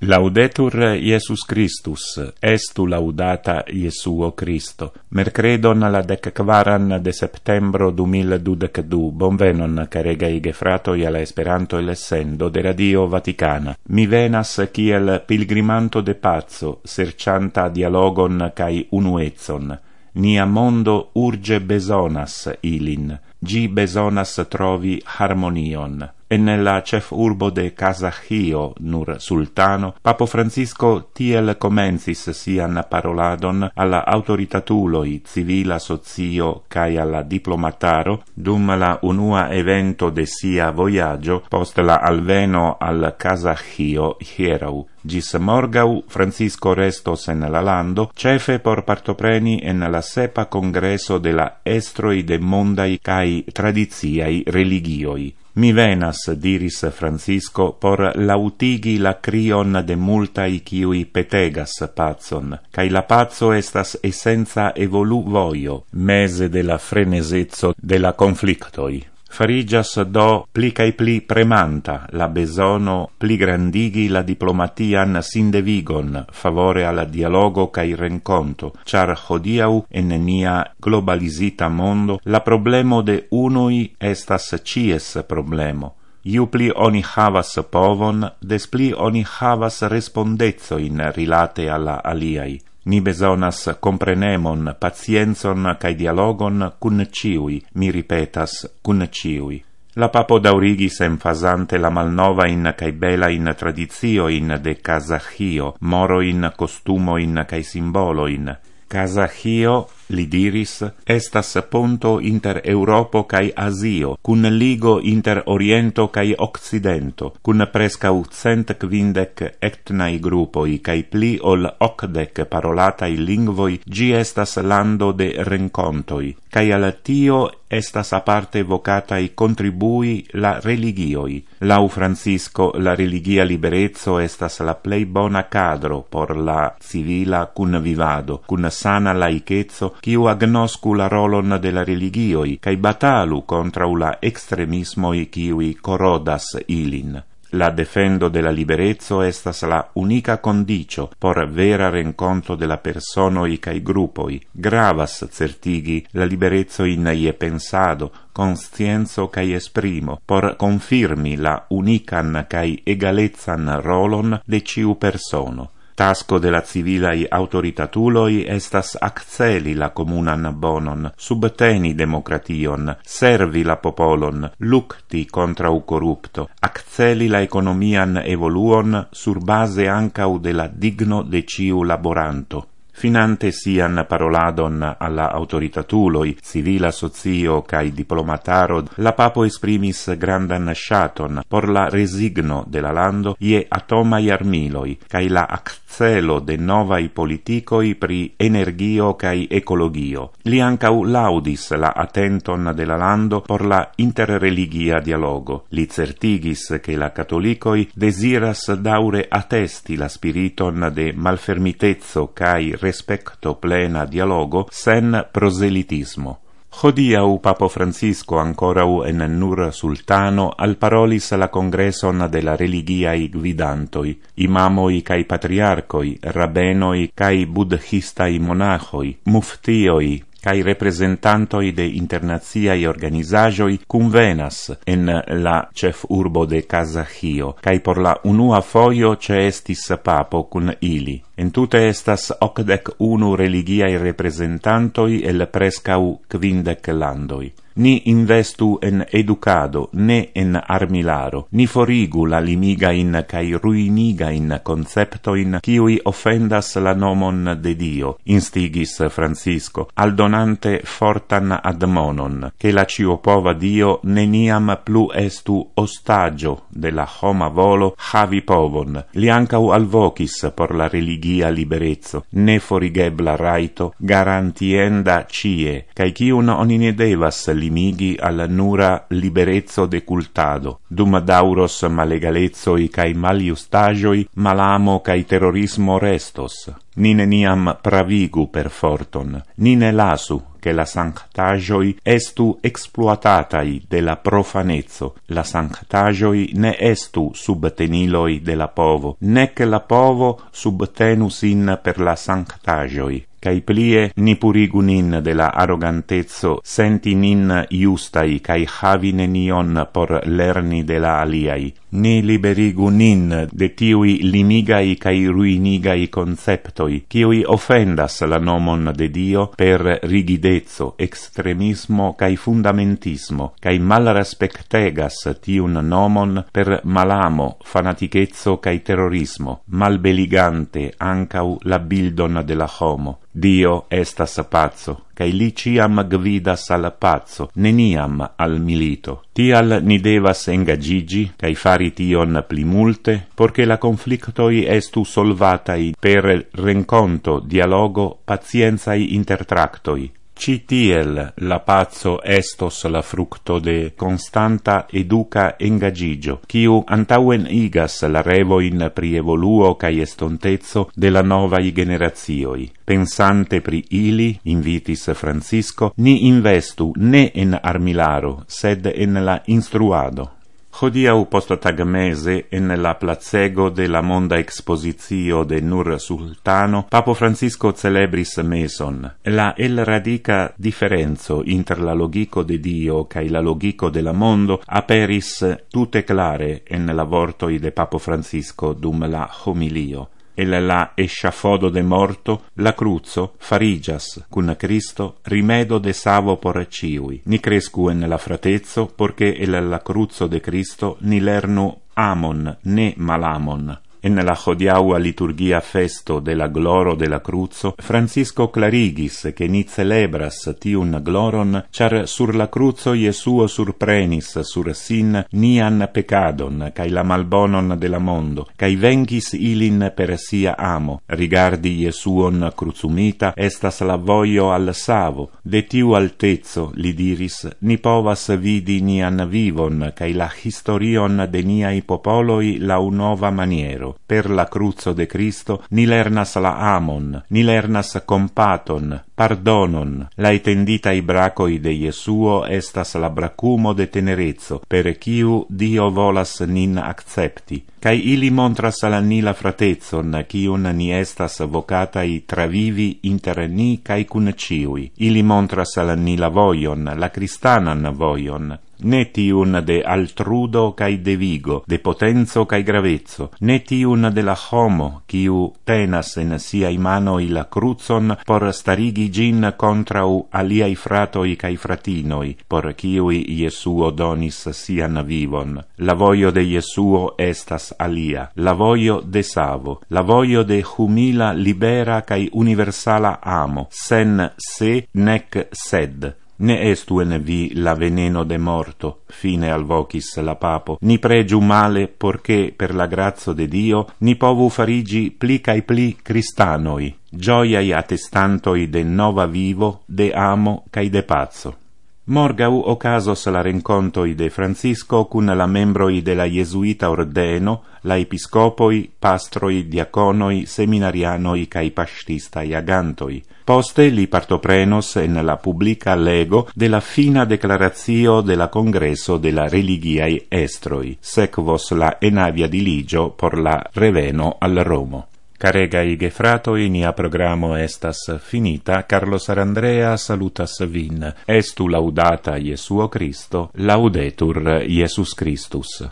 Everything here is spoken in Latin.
Laudetur Iesus Christus, estu laudata Iesuo Christo. Mercredon la 14 de septembro 2022. Bonvenon, caregai gefratoi alla Esperanto lessendo de Radio Vaticana. Mi venas kiel pilgrimanto de pazzo, sercianta dialogon cae unuetson. Nia mondo urge besonas ilin, gi besonas trovi harmonion. E nella cef urbo de Casachio, nur sultano, Papo Francisco tiel comencis sian paroladon alla autoritatuloi civila socio cae alla diplomataro dum la unua evento de sia voyaggio post la alveno al Casachio hierau. Gis morgau Francisco restos en la lando, cefe por partopreni en la sepa congreso de la estroi de mondai cae tradiziai religioi. Mi venas, diris Francisco, por lautigi la crion de multai kiui petegas pacon, cae la pazzo estas essenza evolu voio, mese de la frenesezzo de la conflictoi. Farigias do pli cae pli premanta la besono pli grandigi la diplomatian sindevigon favore alla dialogo cae renconto, char hodiau en nia globalisita mondo la problemo de unui estas cies problemo. Iu pli oni havas povon, des pli oni havas respondezzoin rilate alla aliai. Ni besonas comprenemon, pacienzon cae dialogon cun ciui, mi ripetas, cun ciui. La papo daurigis enfasante la malnovain cae belain tradizioin de Casachio, moroin, costumoin cae simboloin. Casachio, li diris, estas ponto inter Europo cae Asio, cun ligo inter Oriento cae Occidento, cun prescau 150 etnai gruppoi cae pli ol 80 parolatai lingvoi, gi estas lando de rencontoi, cae al tio estas aparte vocatai contribui la religioi. Lau Francisco, la religia liberezzo estas la plei bona cadro por la civila cun vivado, cun sana laichezzo, quiu agnoscu la rolon de la religioi, cae batalu contra la extremismoi quiui corodas ilin. La defendo de la liberezzo estas la unica condicio por vera renconto de la personoi cae gruppoi. Gravas certigi la liberezzo in ie pensado, conscienzo cae esprimo, por confirmi la unican cae egalezzan rolon de ciu persono. Tasco de la civilai autoritatuloi estas acceli la comunan bonon, subteni democration, servi la popolon, lucti contra u corrupto, acceli la economian evoluon sur base ancau de la digno de ciu laboranto. Finante sian paroladon alla autoritatuloi, civila socio cae diplomataro, la papo esprimis grandan shaton por la resigno de la lando ie atomai armiloi, cae la accelo de novai politicoi pri energio cae ecologio. Li ancau laudis la attenton de la lando por la interreligia dialogo. Li certigis che la catolicoi desiras daure attesti la spiriton de malfermitezzo cae respecto plena dialogo sen proselitismo. Hodiau Papo Francisco ancorau en nur sultano al parolis la congreson de la religiai gvidantoi, imamoi cae patriarcoi, rabbenoi cae buddhistai monachoi, muftioi, cae representantoi de internaziai organizajoi convenas en la cef urbo de Casachio, cae por la unua foio estis papo cun ili. En tute estas 81 religiai representantoi el prescau 50 landoi. Ni investu en educado, ne en armilaro. Ni forigu la limigain cae ruinigain conceptoin quiui offendas la nomon de Dio, instigis Francisco, aldonante fortan admonon, che la ciopova Dio neniam plu estu ostagio de la homa volo havi povon. Li ancau alvocis por la religia liberezzo, ne forigebla raito, garantienda cie, cae ciun oni ne devas limigi al nura liberezzo de cultado, dum dauros malegalezoi cae maliustagioi, malamo cae terrorismo restos. Ni neniam pravigu per forton, ni ne lasu che la sanctagioi estu exploatatai de la profanezzo, la sanctagioi ne estu subteniloi de la povo, nec la povo subtenus in per la sanctagioi, cae plie ni purigun in de la arrogantezzo sentin in iustai cae havi nenion por lerni de la aliai, ni liberigun in de tiui limigai cae ruinigai conceptoi, kiui offendas la nomon de Dio per rigidezzo, extremismo cae fundamentismo, cae mal respectegas tiun nomon per malamo, fanatichezzo cae terrorismo, malbeligante ancau la bildon de la homo. Dio estas pazzo, cae li ciam gvidas al pazzo, neniam al milito. Tial ni devas engagigi, cae fari tion pli multe, porche la conflictoi estu solvatai per renconto, dialogo, pazienzai intertractoi. Ci tiel la pazzo estos la fructo de constanta educa engagigio, quiu antauen igas la revoin pri evoluo cae estontezzo de la novai generazioi. Pensante pri ili, invitis Francisco, ni investu ne en armilaro, sed en la instruado. Hodiau post tagmese en la placego de la monda expositio de Nur Sultano, Papo Francisco celebris meson. La el radica differenzo inter la logico de Dio cae la logico de la mondo aperis tute clare en la vortoi de Papo Francisco dum la homilio. El la eschafodo de morto, la cruzo, farigias, cun Cristo, rimedo de savo por ciui. Ni crescu en la fratezzo, porche el la cruzo de Cristo ni lernu amon, ne malamon. En la hodiaua liturgia festo de la gloro de la cruzo, Francisco clarigis che ni celebras tiun gloron, char sur la cruzo Iesuo surprenis sur sin nian peccadon, cae la malbonon de la mondo, cae vencis ilin per sia amo. Rigardi Iesuon crucumita, estas la voio al savo, de tiu altezzo, li diris, ni povas vidi nian vivon, cae la historion de niai popoloi la nova maniero. Per la cruzo de Cristo ni lernas la amon, ni lernas compaton, pardonon. La etenditai bracoi de Iesuo estas la bracumo de tenerezzo, per quiu Dio volas nin accepti. Cae ili montras al ni la fratezzon, quiun ni estas vocatai travivi inter ni cae cun ciui. Ili montras al ni la voion, la cristanan voion, ne tiun de altrudo cae devigo, de potenzo cae gravezzo, ne tiun de la homo, quiu tenas en siai manoi la cruzon por starigi gin contrau aliai fratoi cae fratinoi, por quiui Iesuo donis sian vivon. La voio de Iesuo estas alia, la voio de savo, la voio de humila, libera cae universala amo, sen se nec sed. Ne estu en vi la veneno de morto, fine alvocis la papo, ni pregiu male, porche per la grazia de Dio ni povu farigi pli cae pli cristanoi, gioiai attestantoi de nova vivo, de amo cae de pazzo. Morgau ocasos la rencontoi de Francisco cun la membroi de la Jesuita ordeno, la episcopoi, pastroi, diaconoi, seminarianoi cae pastistai agantoi. Poste li partoprenos en la publica lego de la fina declaratio de la Congresso de la Religiae Estroi, sequos la enavia diligio por la reveno al Romo. Caregai gefratoi, nia programo estas finita. Carlos Arandrea salutas vin. Estu laudata Iesuo Christo, laudetur Iesus Christus.